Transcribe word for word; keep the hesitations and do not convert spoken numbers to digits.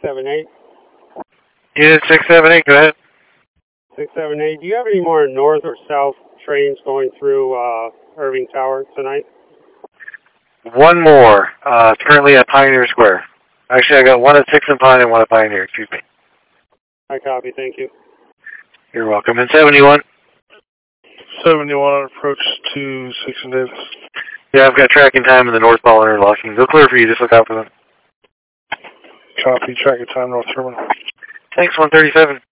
seven eight. Unit six seven eight, go ahead. six seven eight. Do you have any more north or south trains going through uh, Irving Tower tonight? One more. Uh, it's currently at Pioneer Square. Actually, I got one at six and Pine and one at Pioneer, excuse me. I copy, thank you. You're welcome. And seventy-one? seventy-one, approach to six and Davis. Yeah, I've got tracking time in the northbound interlocking. They'll clear for you, just look out for them. Copy, tracking time, North Terminal. Thanks, one thirty-seven.